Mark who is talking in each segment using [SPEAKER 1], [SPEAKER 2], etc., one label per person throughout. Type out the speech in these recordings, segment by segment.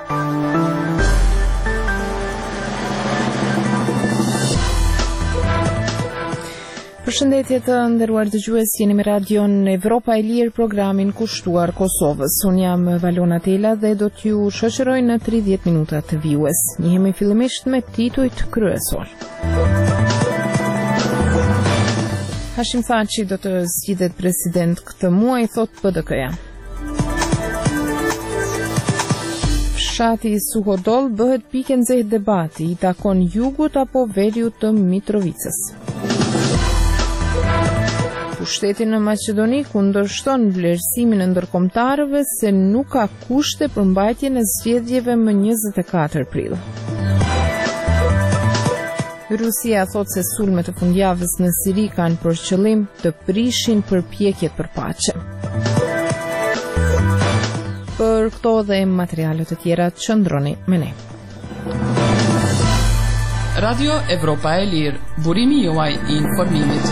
[SPEAKER 1] Përshëndetje të nderuar dëgjues, jeni me radion Evropa e Lirë, programin kushtuar Kosovës. Unë jam Valona Tela dhe do t'ju shoqëroj në 30 minuta të vijues. Njihemi fillimisht me titujt kryesor. Hashim Thaçi do të zgjidhet president këtë muaj, thot PDK-ja. Fshati Suhodol bëhet pikë nxehtë debati, i takon jugut apo veriut të Mitrovicës. Pushteti në Maqedoni kundërshton vlerësimin e ndërkombëtarëve se nuk ka kushte për mbajtjen e zgjedhjeve më 24 prill. Rusia thot se sulmet e fundjavës në Siri kanë për qëllim të prishin përpjekjet për paqe. Për këto dhe materiale të tjera qëndroni me ne.
[SPEAKER 2] Radio Evropa e Lirë, burimi juaj i informimit.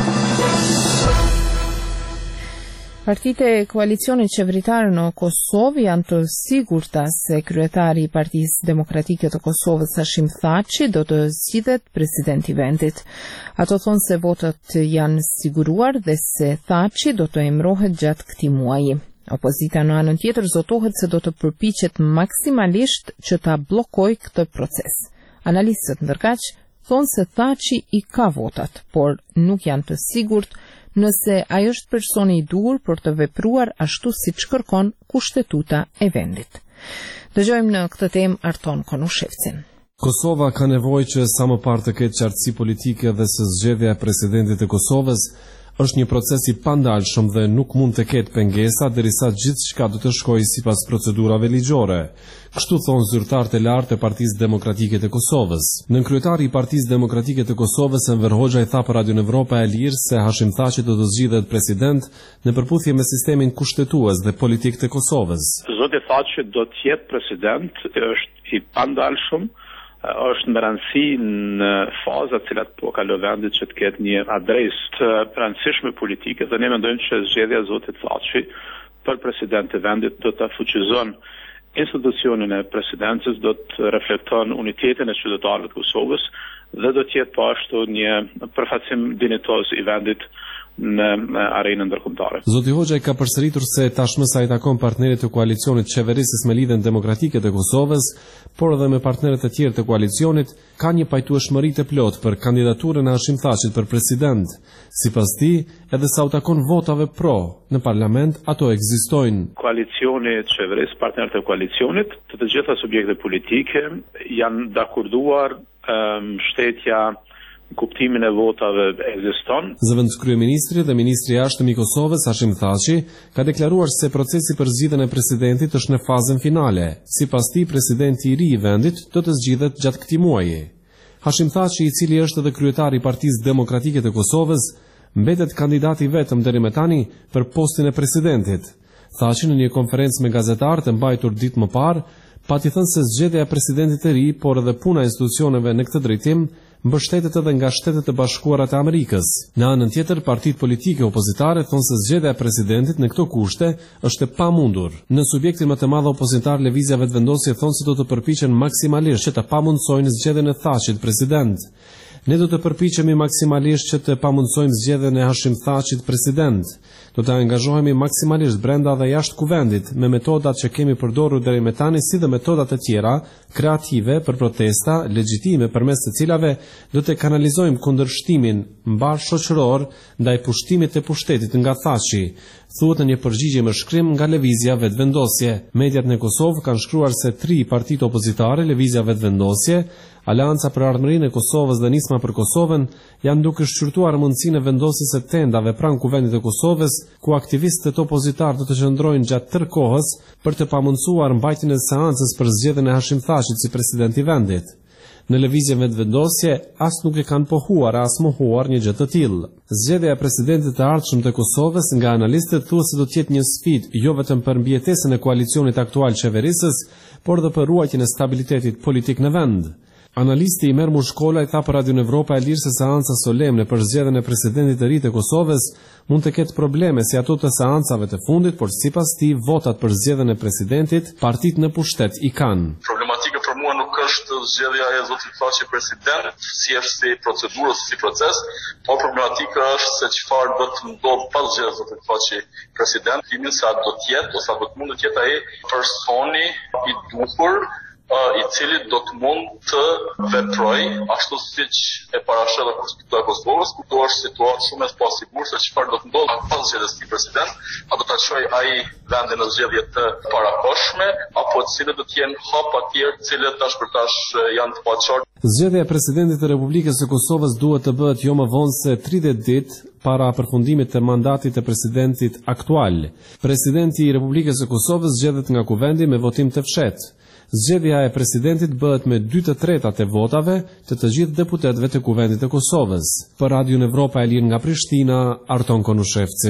[SPEAKER 1] Partitë e koalicionit qeveritar në Kosovë janë të sigurta se kryetari i Partisë Demokratike të Kosovës Hashim Thaçi do të zgjidhet president i vendit. Ato thonë se votat janë siguruar dhe se Thaçi do të emërohet gjatë këtij muaji. Opozita në anën tjetër zotohet se do të përpiqet maksimalisht që ta bllokojë këtë proces. Analistët ndërkaq thonë se Thaçi i ka votat, por nuk janë të sigurt nëse ai është personi i duhur për të vepruar ashtu siç kërkon kushtetuta e vendit. Dëgjojmë në këtë temë Arton Konushevcin.
[SPEAKER 3] Kosova ka nevojë që sa më parë të ketë qartësi politike dhe se zgjedhja e presidentit të Kosovës është një proces i pandalshëm dhe nuk mund të ketë pengesa derisa gjithçka do të shkojë sipas procedurave ligjore. Kështu thonë zyrtarët e lartë e Partisë Demokratike të Kosovës. Nënkryetari i Partisë Demokratike të Kosovës Enver Hoxha i tha për Radio Evropa e Lirë se Hashim Thaçi do të zgjidhet president në përputhje me sistemin kushtetues dhe politik të Kosovës.
[SPEAKER 4] Zoti Thaçi do të jetë president, është i pandalshëm, është me rëndësi në fazat cilat po kalon vendit që të ketë një adresë të rëndësishme politike dhe ne mendojmë që zgjedhja e zotit Thaçi për president të vendit do të fuqizon institucionin e presidencës, do të reflekton unitetin e qytetarëve të Kosovës dhe do të jetë po ashtu një përfaqësim dinjitoz i vendit në arenën ndërkombëtare.
[SPEAKER 3] Zoti Hoxha ka përsëritur se tashmë sa i takon partnerët të koalicionit qeverisës me lidhjen demokratike të Kosovës, por edhe me partnerët e tjerë të koalicionit, ka një pajtueshmëri të plotë për kandidaturën e Hashim Thaçit për president. Sipas tij, edhe sa u takon votave pro në parlament, ato ekzistojnë.
[SPEAKER 4] Koalicioni qeverisë, partnerët e koalicionit, të gjitha subjektet politike janë dakorduar mbështetja kuptimin e votave ekziston.
[SPEAKER 3] Zëvendës kryeministri dhe ministri i jashtëm i Kosovës Hashim Thaçi ka deklaruar se procesi për zgjidhjen e presidentit është në fazën finale. Sipas tij, presidenti i ri i vendit do të zgjidhet gjatë këtij muaji. Hashim Thaçi, i cili është edhe kryetari i Partisë Demokratike të Kosovës, mbetet kandidati vetëm deri më tani për postin e presidentit. Thaçi në një konferencë me gazetarët e mbajtur ditë më parë pati thënë se zgjedhja e presidentit të ri, por edhe puna e institucioneve në këtë drejtim mbështetet edhe nga Shtetet e Bashkuara të Amerikës. Në anën tjetër, partitë politike opozitare thonë se zgjedhja e presidentit në këto kushte është e pamundur. Në subjektin më të madh opozitar, Lëvizja Vetëvendosje thonë se do të përpiqen maksimalisht që të pamundsojnë zgjedhjen e Thaçit president. Ne do të përpiqemi maksimalisht që të pamundsojmë zgjedhjen e Hashim Thaçit president. Do të angazhohemi maksimalisht brenda dhe jashtë kuvendit me metodat që kemi përdorur deri më tani, si dhe metodat e tjera kreative për protesta legjitime përmes të cilave do të kanalizojmë kundërshtimin mbar shoqëror ndaj pushtimit të pushtetit nga Thaçi, thuhet në një përgjigje me shkrim nga Lëvizja Vetëvendosje. Mediat në Kosovë kanë shkruar se 3 partitë opozitare, Lëvizja Vetëvendosje, Alanca për Ardhmërinë e Kosovës dhe Nisma për Kosovën, janë duke shqyrtuar mundësinë e vendosjes së tendave pranë kuvendit të Kosovës, ku aktivistët opozitar do të qëndrojnë gjatë tërë kohës për të pamundsuar mbajtjen e seancës për zgjedhjen e Hashim Thaçit si president i vendit. Në Lëvizjen Vetëvendosje as nuk e kanë pohuar as mohuar një gjë të tillë. Zgjedhja e presidentit të ardhshëm të Kosovës nga analistët thuhet se do të jetë një sfidë jo vetëm për mbijetesën e koalicionit aktual qeverisës, por edhe për ruajtjen e stabilitetit politik në vend. Analisti Imer Mushkola i tha për Radio Evropa e Lirë se seanca solemne për zgjedhjen e presidentit të ri të Kosovës mund të ketë probleme si ato të seancave të fundit, por sipas tij votat për zgjedhjen e presidentit partitë në pushtet i kanë.
[SPEAKER 5] Problematika për mua nuk është zgjedhja e zotit Thaçi president, si është si procedurë ose si proces, por problematika është se çfarë do të ndodhë pas zgjedhjes zotit Thaçi president, timin se a do të jetë ose a do të mund të jetë ai personi i duhur i cili do të mund të veproj ashtu siç e parashëll Konstituta e Kosovës, ku do është situatë shumë e pasigurt se çfarë do të ndodhë pas zgjedhjes së president, a do ta çojë ai vendin në zgjedhje të parakohshme apo cilët do të jenë hapa të tjerë, të cilët tash për tash janë të paqartë.
[SPEAKER 3] Zgjedhja e presidentit të Republikës së Kosovës duhet të bëhet jo më vonë se 30 ditë para përfundimit të mandatit të presidentit aktual. Presidenti i Republikës së Kosovës zgjedhet nga kuvendi me votim të fshehtë. Zgjedhja e presidentit bëhet me 2/3 e votave të gjithë deputetëve të kuvendit të Kosovës. Për Radio Evropa e Lirë nga Prishtina, Arton Konushevci.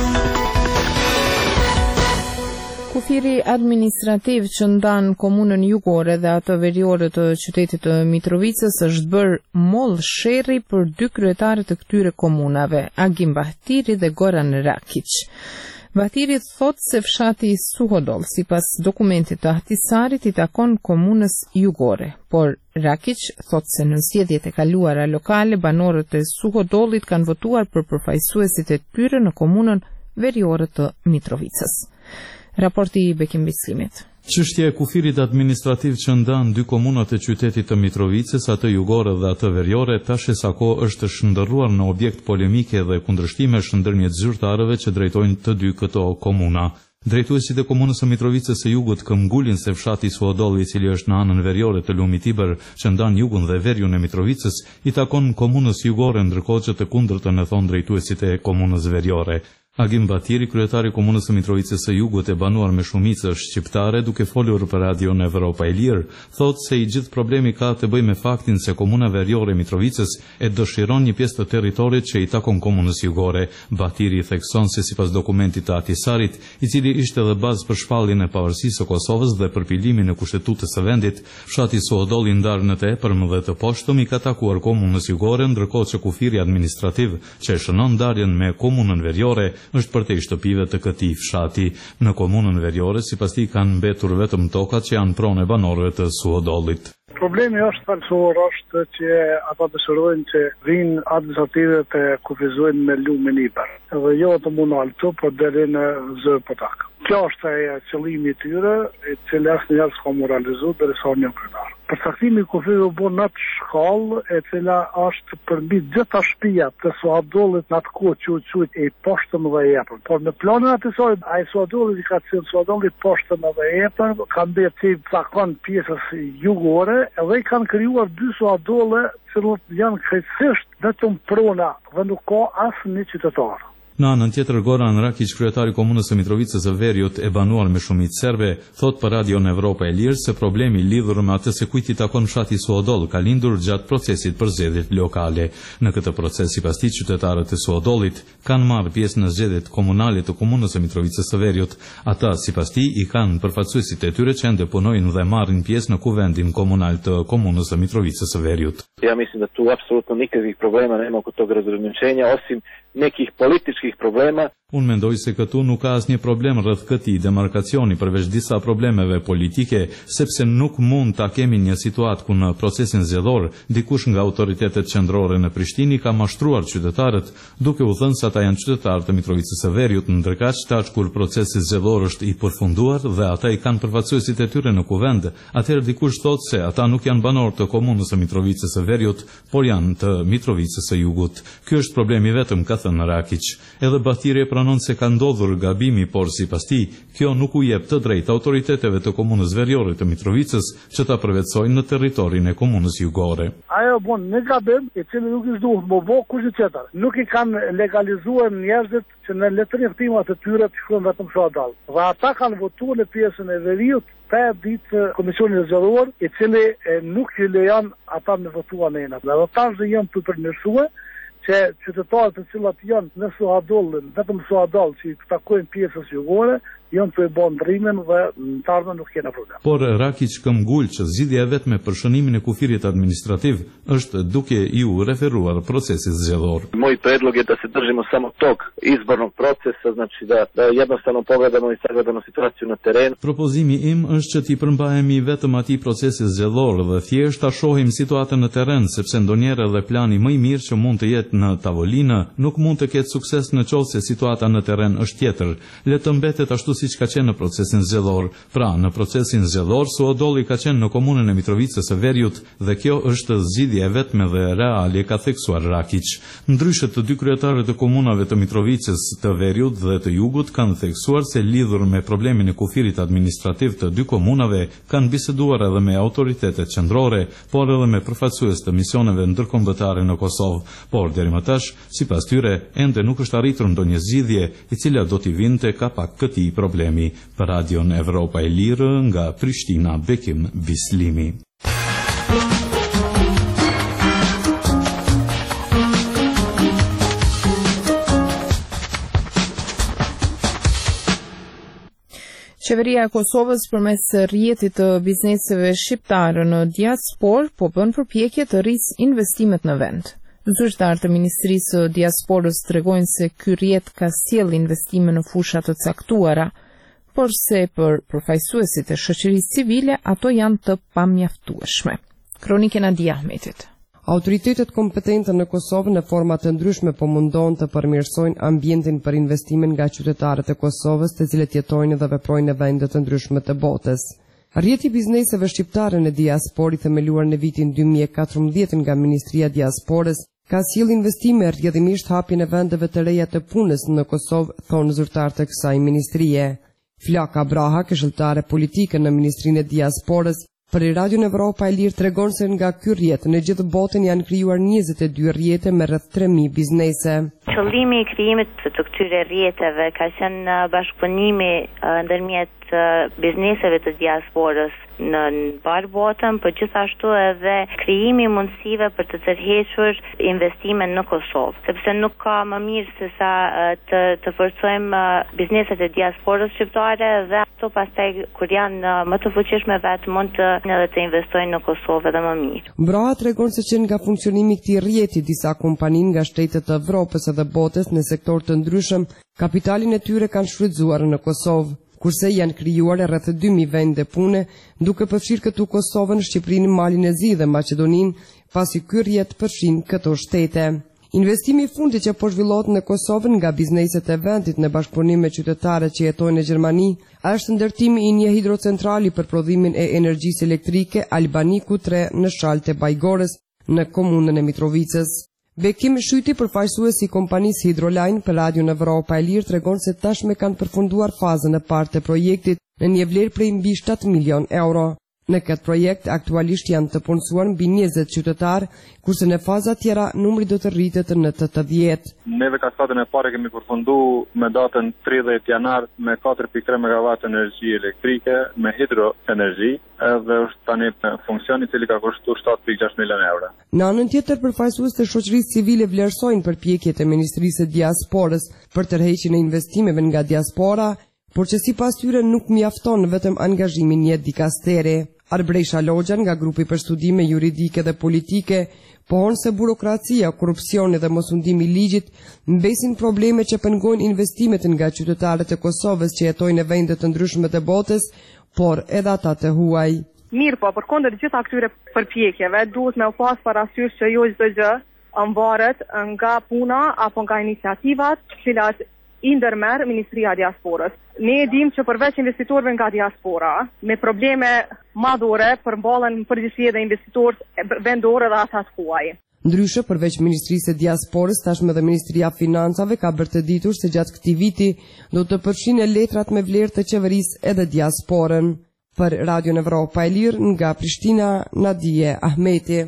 [SPEAKER 1] Kufiri administrativ që ndan komunën jugore dhe atë veriore të qytetit të Mitrovicës është bërë moll sherri për 2 kryetarë të këtyre komunave, Agim Bahtiri dhe Goran Rakic. Bahtiri thot se fshati Suhodol, sipas dokumentit të Ahtisarit, i takon komunës jugore, por Rakic thot se në zgjedhjet e kaluara lokale banorët e Suhodollit kanë votuar për përfaqësuesit e tyre në komunën veriore të Mitrovicës. Raporti i Bekim Bislimit.
[SPEAKER 6] Çështja e kufirit administrativ që ndan 2 komunat e qytetit të Mitrovicës, atë jugore dhe atë veriore, tash e sa kohë është shndërruar në objekt polemike dhe kundërshtimesh ndërmjet zyrtarëve që drejtojnë të 2 këto komuna. Drejtuesit e komunës së Mitrovicës së Jugut këmbgulin se fshati Suhodolli, i cili është në anën veriore të Lumit Tiber, që ndan jugun dhe veriun e Mitrovicës, i takon komunës jugore, ndërkohë që të kundërtën e thon drejtuesit e komunës veriore. Agim Bahtiri, kryetari i komunës së Mitrovicës së Jugut e banuar me shumicë shqiptare, duke folur për Radio Evropa e Lirë, thotë se i gjithë problemi ka të bëjë me faktin se komuna veriore e Mitrovicës e dëshiron një pjesë të territorit që i takon komunës jugore. Bahtiri thekson se sipas dokumentit të Ahtisarit, i cili ishte edhe bazë për shpalljen e pavarësisë së Kosovës dhe për pilimin e kushtetutës së vendit, fshati Suhodolli ndarë në të epërm dhe të poshtëm i ka takuar komunës jugore, ndërkohë që kufiri administrativ që e shënon ndarjen me komunën veriore është për te i shtëpive të këtij fshati. Në komunën veriore, sipas tij kanë mbetur vetëm tokat që janë pronë e banorëve të Suhodollit.
[SPEAKER 7] Problemi është falsor, është që ata dëshirojnë që vinë administrative të kufizojnë me lumin iber. Edhe jo të mund alto, por deri në zë potak. Kjo është e qëllimi i tyre, i cili asnjëherë s'ka moralizuar derisa një kryetar. Përcaktimi i kufizit u bën në atë shkallë e cila është përmbi gjitha shtëpiat të Suhodollit në atë kohë që u quajt e poshtëm dhe epër. Por në planin atisorit, ai Suhodolli ka thënë Suhodolli poshtëm dhe epër, kanë bërë ti takon pjesës jugore edhe i kanë krijuar 2 Suhodolle që janë krejtësisht vetëm prona dhe nuk ka asnjë qytetar.
[SPEAKER 6] Në anën tjetër, Goran Rakic, kryetari i komunës së Mitrovicës së Veriut e banuar me shumicë serbe, thot për Radio Evropa e Lirë se problemi lidhur me atë se kujt i takon fshati Suhodoll ka lindur gjatë procesit për zgjedhjet lokale. Në këtë proces, sipas tij, qytetarët e Suhodollit kanë marrë pjesë në zgjedhjet komunale të komunës së Mitrovicës së Veriut. Ata, sipas tij, i kanë përfaqësuesit e tyre që ende punojnë dhe marrin pjesë në kuvendin komunal të komunës së Mitrovicës së Veriut.
[SPEAKER 8] Ja mislim da tu apsolutno nikakvih problema nema oko tog razgraničenja, osim nekih političkih problema.
[SPEAKER 6] Unë mendoj se këtu nuk ka asnjë problem rreth këtij demarkacioni përveç disa problemeve politike, sepse nuk mund ta kemi një situatë ku në procesin zgjedhor dikush nga autoritetet qendrore në Prishtinë ka mashtruar qytetarët, duke u thënë se ata janë qytetarë të Mitrovicës së Veriut, ndërkaq tash kur procesi zgjedhor është i përfunduar dhe ata i kanë përfaqësuesit e tyre në kuvend, atëherë dikush thotë se ata nuk janë banorë të komunës së Mitrovicës së Veriut, por janë të Mitrovicës së Jugut. Ky është problemi vetëm, ka thënë Rakic. Edhe Bahtiri pranon se ka ndodhur gabimi, por sipas tij, kjo nuk u jep të drejtë autoriteteve të komunës veriore të Mitrovicës që ta përvetësojnë në territorin e komunës jugore.
[SPEAKER 7] Ajo bën një gabim i cili nuk i duhet më bë kush tjetër. Nuk i kanë legalizuar njerëzit që në letërnjoftimet e tyre të shkruajnë vetëm Suhodol. Dhe ata kanë votuar në pjesën e Veriut pa ditë komisionin zgjedhor, i cili nuk i lejon ata me votuar në enat. Dhe tash janë të përmirësuar që qytetarët të cilat janë në Suhodollin, vetëm Suhodoll që i takojnë pjesës jugore, janë të bën ndrimin dhe në të ardhmen nuk kena problem.
[SPEAKER 6] Por Rakić këmbgul që zgjidhja e vetme për shënimin e kufirit administrativ është duke ju referuar procesit zgjedhor.
[SPEAKER 8] Moj predlog je da se držimo samo tog izbornog procesa, znači da jednostavno pogledamo i sagledamo situaciju na terenu.
[SPEAKER 6] Propozimi im është që t'i përmbahemi vetëm atij procesi zgjedhor dhe thjesht ta shohim situatën në terren, sepse ndonjëherë edhe plani më i mirë që mund të jetë në tavolinë nuk mund të ketë sukses në qoftë se situata në terren është tjetër. Le të mbetet ashtu siç ka qenë në procesin zgjedhor. Pra, në procesin zgjedhor Suodolli ka qenë në komunën e Mitrovicës së Veriut dhe kjo është zgjidhja e vetme dhe reale, ka theksuar Rakić. Ndryshe të dy kryetarët e komunave të Mitrovicës, të Veriut dhe të Jugut kanë theksuar se lidhur me problemin e kufirit administrativ të dy komunave kanë biseduar edhe me autoritetet qendrore, por edhe me përfaqësues të misioneve ndërkombëtare në Kosovë, por deri më tash, sipas tyre, ende nuk është arritur ndonjë zgjidhje e cila do t'i vinte kapak këtij problemi. Për Radion Evropa e Lirë nga Prishtina, Bekim Bislimi.
[SPEAKER 1] Qeveria e Kosovës përmes rrjetit të bizneseve shqiptare në diasporë po bën përpjekje të rrisë investimet në vend. Zyrtarë të Ministrisë së Diasporës tregojnë se ky rrjet ka sjellë investime në fusha të caktuara, por se për përfaqësuesit e shoqërisë civile ato janë të pamjaftueshme. Kronikë e Nadia Ahmetit.
[SPEAKER 9] Autoritetet kompetente në Kosovë në forma të ndryshme po mundon të përmirësojnë ambientin për investimin nga qytetarët e Kosovës, të cilët jetojnë dhe veprojnë në vende të ndryshme të botës. Rrjeti i bizneseve shqiptare në diasporë, themeluar në vitin 2014 nga Ministria e Diasporës, ka sjellë investime, rrjedhimisht hapjen e vendeve të reja të punës në Kosovë, thonë zyrtarët e kësaj ministrie. Flaka Braha, këshilltare politike në Ministrinë e Diasporës, për Radion Evropa e Lirë tregon se nga ky rrjet në gjithë botën janë krijuar 22 rrjete me rreth 3000 biznese.
[SPEAKER 10] Qëllimi i krijimit të këtyre rrjeteve ka qenë bashkëpunimi ndërmjet bizneseve të diasporës në barë botën, por gjithashtu edhe krijimi mundësive për të tërhequr investime në Kosovë, sepse nuk ka më mirë se sa të forcojmë bizneset e diasporës shqiptare dhe ato pastaj kur janë më të fuqishme vetë mund të investojnë në Kosovë edhe më mirë.
[SPEAKER 9] Braha tregon se që nga funksionimi i këtij rrjeti disa kompani nga shtetet të Evropës edhe botës në sektor të ndryshëm, kapitalin e tyre kanë shfrytzuar në Kosovë, kurse janë krijuar rreth 2000 vende pune, duke përfshirë këtu Kosovën, Shqipërinë, Malin e Zi dhe Maqedoninë, pasi ky rrjet përfshin këto shtete. Investimi i fundit që po zhvillohet në Kosovë nga bizneset e vendit në bashkëpunim me qytetarët që jetojnë në Gjermani, është ndërtimi i një hidrocentrali për prodhimin e energjisë elektrike Albaniku 3 në shaltë e Bajgorës, në komunën e Mitrovicës. Bekim Shyti, përfaqësues i kompanisë Hidroline për Radion Evropa e Lirë, tregon se tashme kanë përfunduar fazën e parë të projektit në një vlerë prej mbi 7 milion euro. Në këtë projekt aktualisht janë të punësuar mbi 20 qytetarë, kurse në faza tjera numri do të rritet në 80.
[SPEAKER 11] Neve kaskadën e parë kemi përfundu me datën 30 janar me 4.3 MW energji elektrike me hidroenergji, edhe është tani funksioni i cili ka kushtuar 7.6 milion euro.
[SPEAKER 9] Në anën tjetër, përfaqësues të shoqërisë civile vlerësojnë përpjekjet e Ministrisë së Diasporës për tërheqjen e investimeve nga diaspora, por që sipas tyre nuk mjafton vetëm angazhimi një dikasteri. Arbresha Logjan nga grupi për studime juridike dhe politike pohon se burokracia, korrupsioni dhe mosundimi i ligjit mbesin probleme që pengojnë investimet nga qytetarët e Kosovës që jetojnë në vende të ndryshme të botës, por edhe ata të huaj.
[SPEAKER 12] Mirë po, përkundër gjitha këtyre përpjekjeve, duhet me u pas parasysh që jo çdo gjë varet nga puna apo nga iniciativat cilat i ndërmerr Ministria e Diasporës. Ne e dim që përveç investitorëve nga diaspora, me probleme madhore përballen përgjithësi edhe investitorët vendorë dhe ata të huaj.
[SPEAKER 9] Ndryshe, përveç Ministrisë së Diasporës, tashmë edhe Ministria e Financave ka bërë të ditur se gjatë këtij viti do të përfshinë letrat me vlerë të qeverisë edhe diasporën. Për Radion Evropa e Lirë nga Prishtina, Nadia Ahmeti.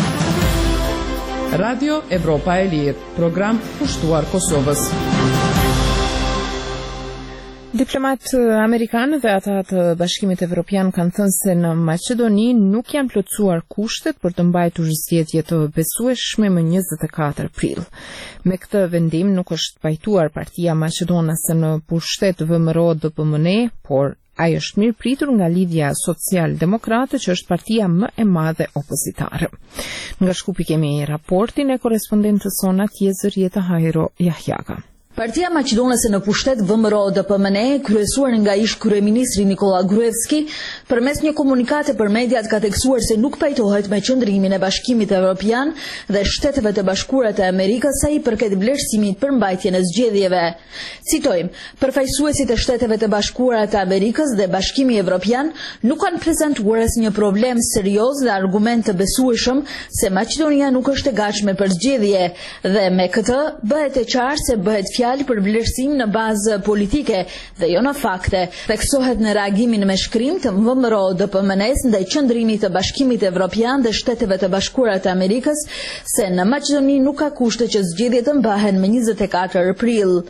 [SPEAKER 2] Radio Evropa e Lirë, program kushtuar Kosovës.
[SPEAKER 1] Diplomat amerikanë dhe ata të Bashkimit Evropian kanë thënë se në Maqedoni nuk janë plotësuar kushtet për të mbajtur zgjedhje të besueshme më 24 prill. Me këtë vendim nuk është pajtuar Partia Maqedonase në pushtet VMRO-DPMNE, por ai është mirë pritur nga Lidhja Social-Demokrate, që është partia më e madhe opozitare. Nga Shkupi kemi raportin e korespondentës sona Zërieta Hajro Jahjaga.
[SPEAKER 13] Partia Maqedonase në pushtet VMRO-DPMNE, kryesuar nga ish kryeministri Nikola Gruevski, përmes një komunikate për mediat ka theksuar se nuk pajtohet me qëndrimin e Bashkimit Evropian dhe Shteteve të Bashkuara të Amerikës sa i përket vlerësimit për mbajtjen e zgjedhjeve. Citojmë, përfaqësuesit e Shteteve të Bashkuara të Amerikës dhe Bashkimi Evropian nuk kanë prezantuar asnjë problem serioz dhe argument të besueshëm se Maqedonia nuk është e gatshme për zgjedhje dhe me këtë bëhet e qartë se bëhet për vlerësim në bazë politike dhe jo në fakte. Theksohet në reagimin me shkrim të VMRO-DPMNE-s ndaj qëndrimit të Bashkimit Evropian dhe Shteteve të Bashkuara të Amerikës se në Maqedoni nuk ka kushte që zgjedhjet të mbahen më 24 prill.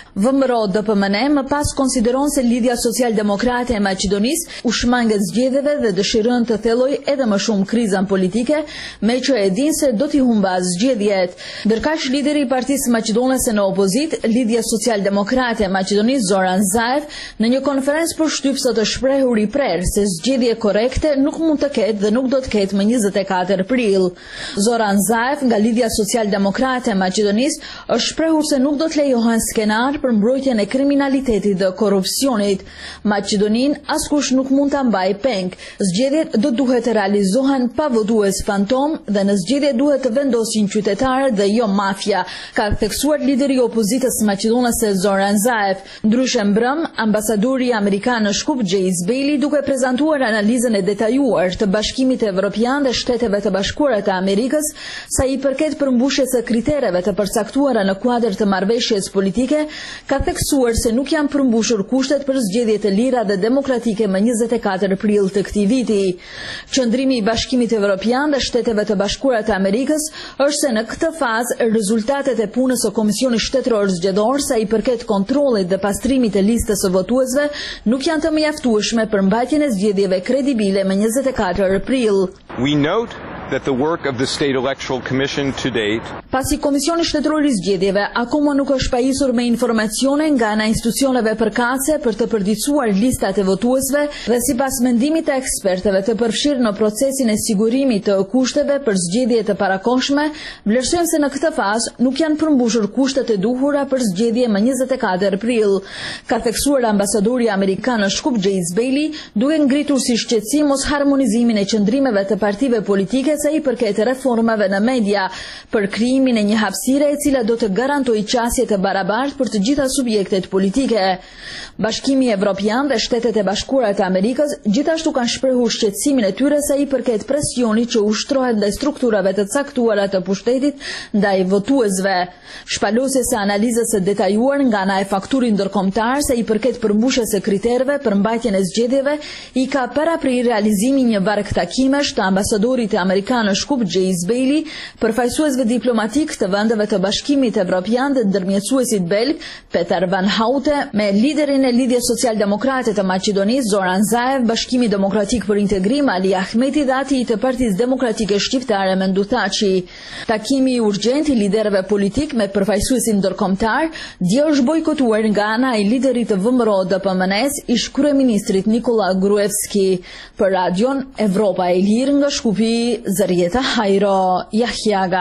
[SPEAKER 13] VMRO-DPMNE më pas konsideron se Lidhja Social-Demokrate e Maqedonisë u shmanget zgjedhjeve dhe dëshiron të thelloj edhe më shumë krizën politike, me që e din se do t'i humbas zgjedhjet. Ndërkaq lideri i Partisë Maqedonase në opozit, Lidhja Social-Demokrate e Maqedonisë Zoran Zaev, në një konferencë për shtyp sot është shprehur i prerë se zgjedhje korrekte nuk mund të ketë dhe nuk do të ketë më 24 prill. Zoran Zaev nga Lidhja Social-Demokrate e Maqedonisë është shprehur se nuk do të lejohen skenar për mbrojtjen e kriminalitetit dhe korrupsionit. Maqedoninë askush nuk mund ta mbajë peng. Zgjedhjet do duhet të realizohen pa votues fantom dhe në zgjedhje duhet të vendosin qytetarët dhe jo mafia, ka theksuar lideri i opozitës maqedonase Zoran Zaev. Ndryshe mbrëm, ambasadori amerikan në Shkup James Bailey, duke prezantuar analizën e detajuar të Bashkimit Evropian dhe Shteteve të Bashkuara të Amerikës sa i përket përmbushjes së kritereve të përcaktuara në kuadër të marrëveshjes politike, ka theksuar se nuk janë përmbushur kushtet për zgjedhje të lira dhe demokratike më 24 prill të këtij viti. Qëndrimi i Bashkimit Evropian dhe Shteteve të Bashkuara të Amerikës është se në këtë fazë rezultatet e punës së Komisionit Shtetëror Zgjedhor sa i përket kontrollit dhe pastrimit të listës së votuesve nuk janë të mjaftueshme për mbajtjen e zgjedhjeve kredibile më 24 prill.
[SPEAKER 14] We note that the work of the State Electoral Commission to date,
[SPEAKER 13] pasi Komisioni Shtetëror i Zgjedhjeve akoma nuk është pajisur me informacione nga ana institucioneve përkatëse për të përditësuar listat e votuesve dhe sipas mendimit të ekspertëve të përfshirë në procesin e sigurimit të kushteve për zgjedhje të parakohshme, vlerësojnë se në këtë fazë nuk janë përmbushur kushtet e duhura për zgjedhje më 24 prill, ka theksuar ambasadori amerikan në Shkup James Bailey, duke ngritur si shqetësim mos harmonizimin e qëndrimeve të partive politike sa i përket reformave në media për krijimin e një hapësire e cila do të garantojë qasje të barabartë për të gjitha subjektet politike. Bashkimi Evropian dhe Shtetet e Bashkuara të Amerikës gjithashtu kanë shprehur shqetësimin e tyre sa i përket presionit që ushtrohet ndaj strukturave të caktuara të pushtetit ndaj votuesve. Shpalosjes së analizës së detajuar nga ana e fakturit ndërkombëtar sa i përket përmbushjes së kritereve për mbajtjen e zgjedhjeve i ka paraprirë realizimi një varg takimesh të ambasadorit të Amerikës në Shkup James Bailey, përfaqësuesve diplomatik të vendeve të Bashkimit Evropian dhe ndërmjetësuesit belg Petar Van Houte me liderin e Lidhjes Social-Demokrate të Maqedonisë Zoran Zaev, Bashkimi Demokratik për Integrim Ali Ahmeti dhe ati të Partisë Demokratike Shqiptare Mendu Thaçi. Takimi i urgjent i liderëve politik me përfaqësuesin ndërkombëtar dje është bojkotuar nga ana e liderit të VMRO-DPMNE-s, ish kryeministrit Nikola Gruevski. Për Radion Evropa e Lirë nga Shkupi, Zërieta Hajro Jahjaga.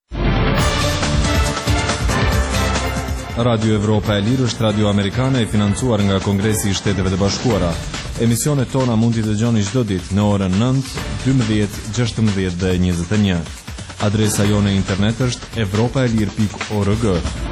[SPEAKER 3] Radio Evropa e Lirë është radio amerikane e financuar nga Kongresi i Shteteve të Bashkuara. Emisionet tona mund t'i dëgjoni çdo ditë në orën 9, 12, 16 dhe 21. Adresa jone internet është evropaelir.org.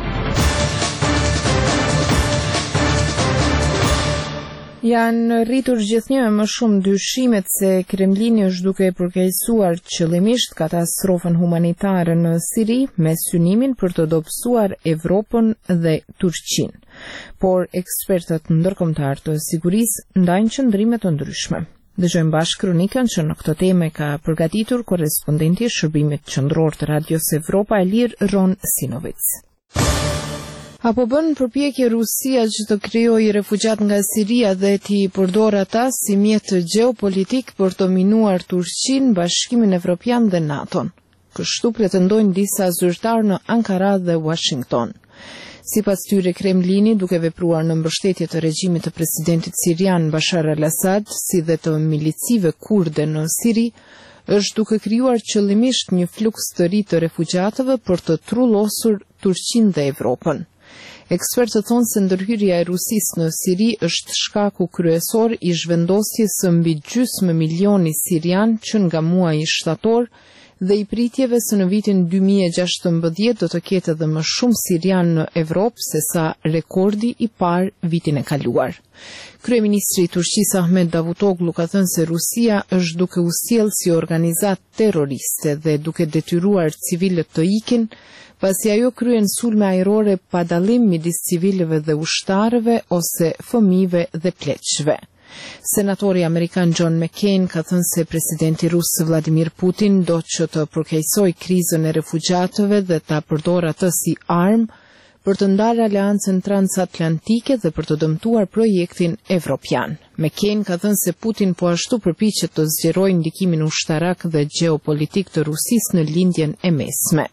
[SPEAKER 1] Janë rritur gjithnjë më shumë dyshimet se Kremlini është duke përkeqësuar qëllimisht katastrofën humanitare në Siri me synimin për të dobësuar Evropën dhe Turqinë. Por ekspertët ndërkombëtar të sigurisë ndajnë qëndrime të ndryshme. Dëgjojmë bashkë kronikën që në këtë temë ka përgatitur korrespondenti i shërbimit qendror të Radios Evropa e Lirë Ron Sinovic. Apo bën përpjekje Rusia që të krijojë refugjat nga Siria dhe t'i përdor ata si mjet gjeopolitik për të minuar Turqinë, Bashkimin Evropian dhe NATO-n. Kështu pretendojnë disa zyrtarë në Ankara dhe Washington. Sipas tyre, Kremlini, duke vepruar në mbështetje të regjimit të presidentit sirian Bashar al-Assad, si dhe të milicive kurde në Siri, është duke krijuar qëllimisht një fluks të ri të refugjatëve për të trullosur Turqinë dhe Evropën. Ekspertët thonë se ndërhyrja e Rusisë në Siri është shkaku kryesor i zhvendosjes së mbi gjysmë milioni sirian që nga muaji shtator dhe i pritjeve se në vitin 2016 do të ketë edhe më shumë sirian në Evropë se sa rekordi i parë vitin e kaluar. Kryeministri i Turqisë Ahmet Davutoglu ka thënë se Rusia është duke u sjellë si organizatë terroriste dhe duke detyruar civilët të ikin, pasi ajo kryen sulme ajrore pa dallim midis civilëve dhe ushtarëve ose fëmijëve dhe pleqshve. Senatori Amerikan John McCain ka thënë se presidenti rus Vladimir Putin do që të përkeqësojë krizën e refugjatëve dhe ta përdorë atë si armë për të ndarë aleancën transatlantike dhe për të dëmtuar projektin evropian. McCain ka thënë se Putin po ashtu përpiqet të zgjerojë ndikimin ushtarak dhe gjeopolitik të Rusisë në lindjen e mesme.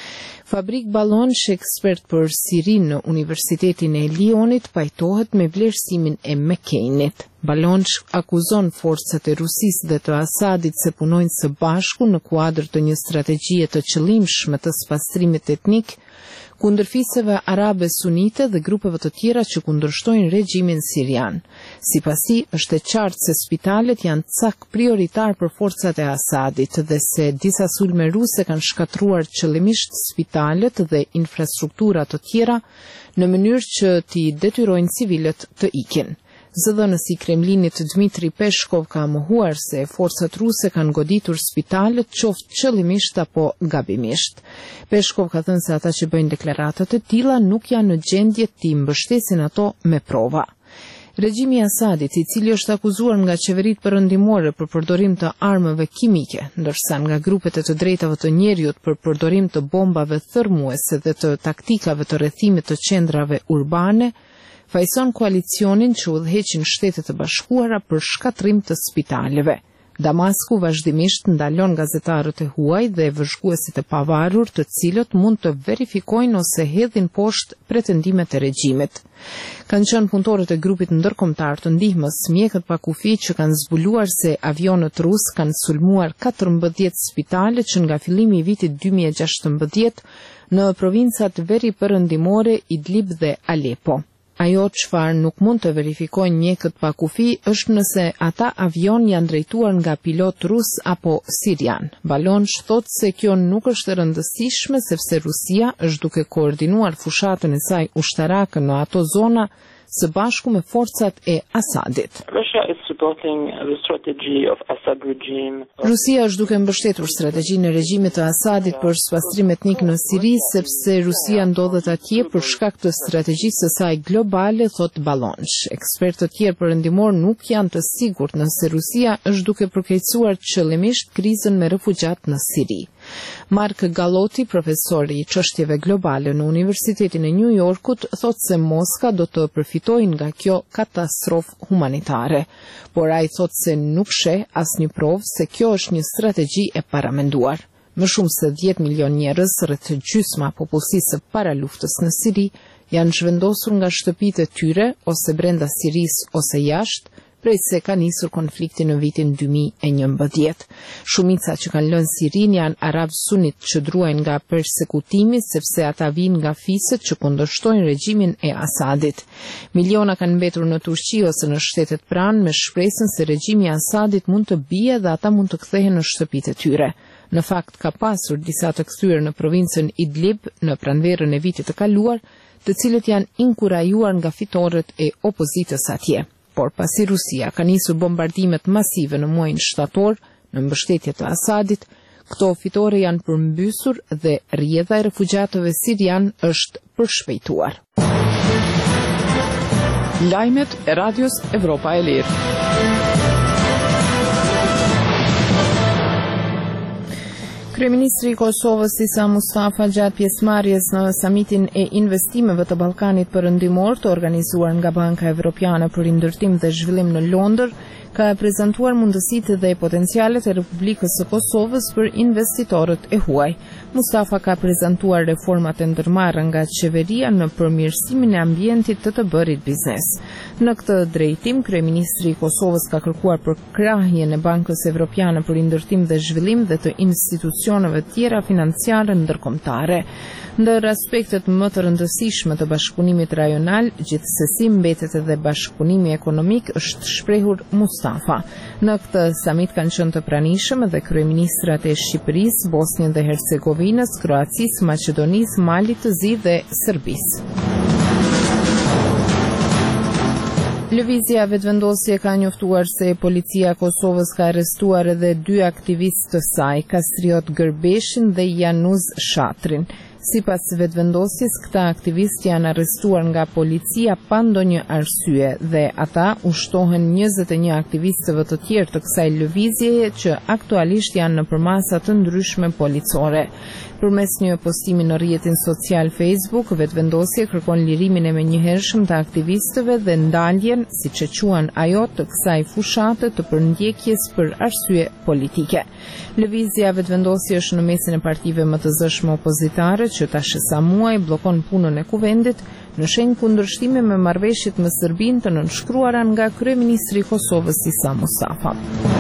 [SPEAKER 1] Fabrik Ballonsh, ekspert për Sirinë në Universitetin e Lyonit, pajtohet me vlerësimin e McCainit. Ballonsh akuzon forcat e Rusisë dhe të Asadit se punojnë së bashku në kuadër të një strategjie të qëllimshme të spastrimit etnik kundër fisëve arabe sunite dhe grupeve të tjera që kundërshtojnë regjimin sirian. Sipas tij, është e qartë se spitalet janë cak prioritar për forcat e Asadit dhe se disa sulme ruse kanë shkatruar qëllimisht spitalet dhe infrastruktura të tjera në mënyrë që t'i detyrojnë civilët të ikin. Zëdhënës i Kremlinit Dmitri Peshkov ka mohuar se forcat ruse kanë goditur spitalet qoftë qëllimisht apo gabimisht. Peshkov ka thënë se ata që bëjnë deklaratat e tilla nuk janë në gjendje të mbështesin ato me prova. Regjimi i Asadit, i cili është akuzuar nga qeveritë perëndimore për përdorim të armëve kimike, ndërsa nga grupet e të drejtave të njerëzit për përdorim të bombave thërmuese dhe të taktikave të rrethimit të qendrave urbane, fajson koalicionin që udhëheqin Shtetet e Bashkuara për shkatrim të spitaleve. Damasku vazhdimisht ndalon gazetarët e huaj dhe vëzhguesit e pavarur të cilët mund të verifikojnë ose hedhin poshtë pretendimet e regjimit. Kanë qenë punëtorët e grupit ndërkombëtar të ndihmës mjekët pa kufi që kanë zbuluar se avionët rus kanë sulmuar 14 spitale që nga fillimi i vitit 2016 në provincat veriperëndimore Idlib dhe Aleppo. Ajo çfarë nuk mund të verifikojnë mjekët pa kufi është nëse ata avion janë drejtuar nga pilot rus apo sirian. Ballonsh thotë se kjo nuk është e rëndësishme sepse Rusia është duke koordinuar fushatën e saj ushtarake në ato zona së bashku me forcat e Asadit. Rusia është duke mbështetur strategjinë e regjimit të Asadit për spastrim etnik në Siri, sepse Rusia ndodhet atje për shkak të strategjisë së saj globale, thot Ballonsh. Ekspertë të tjerë perëndimor nuk janë të sigurt nëse Rusia është duke përkeqësuar qëllimisht krizën me refugjat në Siri. Mark Galotti, profesor i çështjeve globale në Universitetin e New Yorkut, thotë se Moska do të përfitojë nga kjo katastrofë humanitare, por ai thotë se nuk sheh asnjë provë se kjo është një strategji e paramenduar. Më shumë se 10 milion njerëz, rreth gjysma popullsisë së paraluftës në Siri, janë zhvendosur nga shtëpitë e tyre ose brenda Sirisë ose jashtë, prej se ka nisur konflikti në vitin 2011. Shumica që kanë lënë Sirinë janë arab sunit që druajnë nga persekutimi sepse ata vijnë nga fiset që kundërshtojnë regjimin e Asadit. Miliona kanë mbetur në Turqi ose në shtetet pranë me shpresën se regjimi i Asadit mund të bie dhe ata mund të kthehen në shtëpitë e tyre. Në fakt ka pasur disa të kthyer në provincën Idlib në pranverën e vitit të kaluar, të cilët janë inkurajuar nga fitoret e opozitës atje. Por pasi Rusia ka nisur bombardimet masive në muajin shtator në mbështetje të Asadit, këto fitore janë përmbysur dhe rrjedha e refugjatëve sirian është përshpejtuar.
[SPEAKER 2] Lajmet e Radios Evropa e Lirë.
[SPEAKER 1] Kryeministri i Kosovës Isa Mustafa gjatë pjesëmarrjes në samitin e investimeve të Ballkanit Perëndimor të organizuar nga Banka Evropiane për Rindërtim dhe Zhvillim në Londër, ka prezantuar mundësitë dhe potencialet e Republikës së Kosovës për investitorët e huaj. Mustafa ka prezantuar reformat e ndërmarra nga qeveria në përmirësimin e ambientit të bërit biznes. Në këtë drejtim, kryeministri i Kosovës ka kërkuar përkrahjen e Bankës Evropiane për Rindërtim dhe Zhvillim dhe të institucioneve tjera financiare ndërkombëtare. Ndër aspektet më të rëndësishme të bashkëpunimit rajonal, gjithsesi mbetet edhe bashkëpunimi ekonomik, është shprehur Mustafa. Në këtë samit kanë qenë të pranishëm edhe kryeministrat e Shqipërisë, Bosnjës dhe Hercegovinës, Kroacisë, Maqedonisë, Malit të Zi dhe Serbisë. Lëvizja vetëvendosje ka njoftuar se policia e Kosovës ka arrestuar edhe 2 aktivistë të saj, Kastriot Gërbeshin dhe Januz Shatrin. Sipas vetëvendosjes, këta aktivistë janë arrestuar nga policia pa ndonjë arsye dhe ata ushtohen 21 aktivistëve të tjerë të kësaj lëvizjeje që aktualisht janë në përmasa të ndryshme policore. Përmes një postimi në rrjetin social Facebook, vetëvendosje kërkon lirimin e menjëhershëm të aktivistëve dhe ndaljen, siç e quan ajo, të kësaj fushate të përndjekjes për arsye politike. Lëvizja vetëvendosje është në mesin e partive më të zëshme opozitare që tash sa muaj bllokon punën e kuvendit në shenjë kundërshtimi me marrëveshjet me Serbinë të nënshkruara nga kryeministri i Kosovës Isa Mustafa.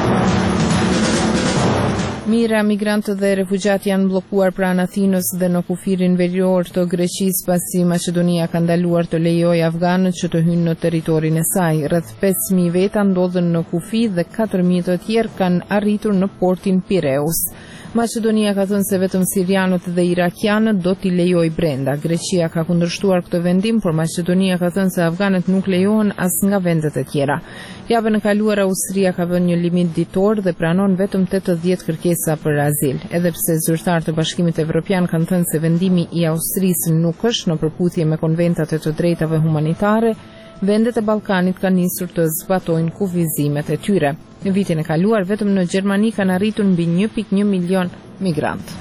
[SPEAKER 1] Mira migrantë dhe refugjat janë bllokuar pranë Athinës dhe në kufirin verior të Greqisë pasi Maqedonia ka ndaluar të lejojë afganët që të hyjnë në territorin e saj. Rreth 5000 veta ndodhen në kufi dhe 4000 të tjerë kanë arritur në portin Pireus. Maqedonia ka thënë se vetëm sirianët dhe irakianët do t'i lejojë brenda. Greqia ka kundërshtuar këtë vendim, por Maqedonia ka thënë se afganët nuk lejohen as nga vendet e tjera. Javën e kaluar Austria ka vënë një limit ditor dhe pranon vetëm 80 kërkesa për azil. Edhe pse zyrtarët e Bashkimit Evropian kanë thënë se vendimi i Austrisë nuk është në përputhje me konventat e të drejtave humanitare, vendet e Ballkanit kanë nisur të zbatojnë kufizimet e tyre. Në vitin e kaluar, vetëm në Gjermani kanë arritur mbi 1.1 milion migrantë.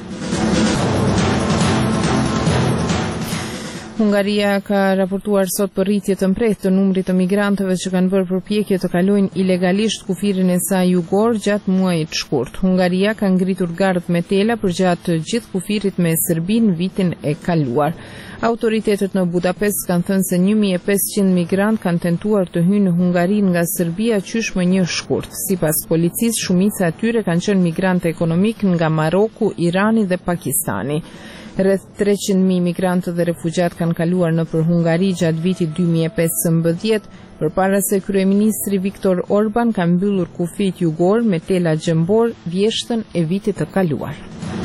[SPEAKER 1] Hungaria ka raportuar sot për rritje të mprehtë të numrit të migrantëve që kanë bërë përpjekje të kalojnë ilegalisht kufirin e saj jugor gjatë muajit shkurt. Hungaria ka ngritur gardh me tela për gjatë gjithë kufirit me Serbinë vitin e kaluar. Autoritetet në Budapest kanë thënë se 1500 migrantë kanë tentuar të hyjnë në Hungari nga Serbia qysh më një shkurt. Sipas policisë, shumica e tyre kanë qenë migrantë ekonomik nga Maroku, Irani dhe Pakistani. Rreth 300.000 migrantë dhe refugjat kanë kaluar nëpër Hungari gjatë vitit 2015, përpara se kryeministri Viktor Orban ka mbyllur kufit jugor me tela gjembor vjeshtën e vitit të kaluar.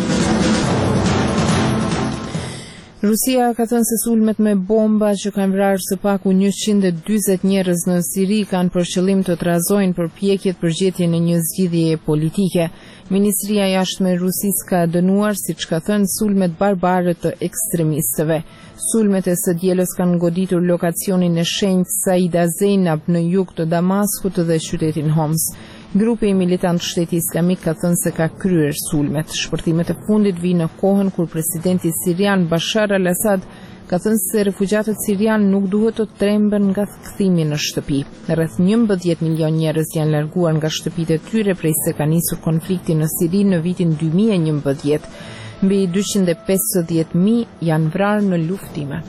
[SPEAKER 1] Rusia ka thënë se sulmet me bomba që kanë vrarë së paku 140 njerëz në Siri kanë për qëllim të trazojnë përpjekjet për gjetjen e një zgjidhjeje politike. Ministria e Jashtme e Rusisë ka dënuar, siç ka thënë, sulmet barbare të ekstremistëve. Sulmet e së dielës kanë goditur lokacionin e shenjtë Saida Zeynab në jug të Damaskut dhe qytetin Homs. Grupi i militant Shteti Islamik ka thënë se ka kryer sulmet. Shpërtimet e fundit vijnë në kohën kur presidenti sirian Bashar al-Assad ka thënë se refugjatët sirian nuk duhet të tremben nga kthimi në shtëpi. Rreth 11 milion njerëz janë larguar nga shtëpitë e tyre prej se ka nisur konflikti në Siri në vitin 2011. Mbi 250.000 janë vrarë në luftime.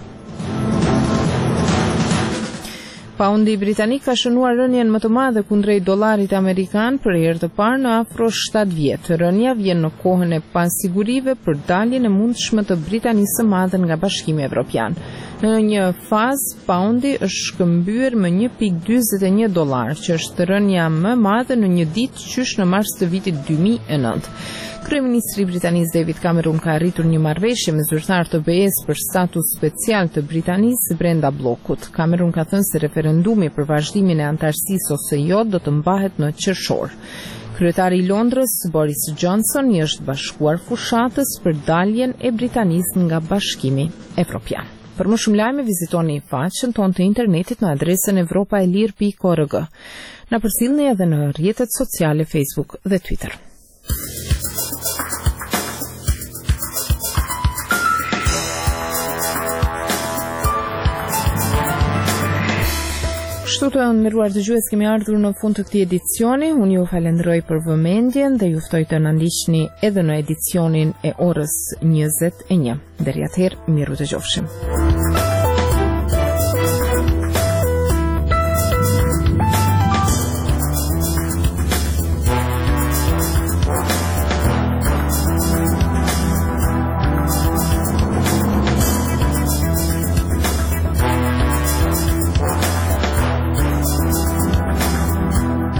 [SPEAKER 1] Paundi britanik ka shënuar rënien më të madhe kundrejt dollarit amerikan për herë të parë në afro 7 vjet. Rënia vjen në kohën e pasigurive për daljen e mundshme të Britanisë së Madhe nga Bashkimi Evropian. Në një fazë, paundi është shkëmbyer me $1.41, që është rënja më e madhe në një ditë qysh në mars të vitit 2009. Kryeministri britanis David Cameron ka arritur një marrëveshje me zyrtar të BE-s për status special të Britanisë brenda bllokut. Cameron ka thënë se referendumi për vazhdimin e antarësisë ose jo do të mbahet në qershor. Kryetari i Londrës, Boris Johnson, i është bashkuar fushatës për daljen e Britanisë nga Bashkimi Evropian. Për më shumë lajme vizitoni faqen tonë të internetit në adresën evropaelir.org. Na përcjellni edhe në rrjetet sociale Facebook dhe Twitter. Kështu të nderuar dëgjues, kemi ardhur në fund të këtij edicioni. Unë ju falenderoj për vëmendjen dhe ju ftoj të na ndiqni edhe në edicionin e orës 21. Deri atëherë, miru dëgjofshim.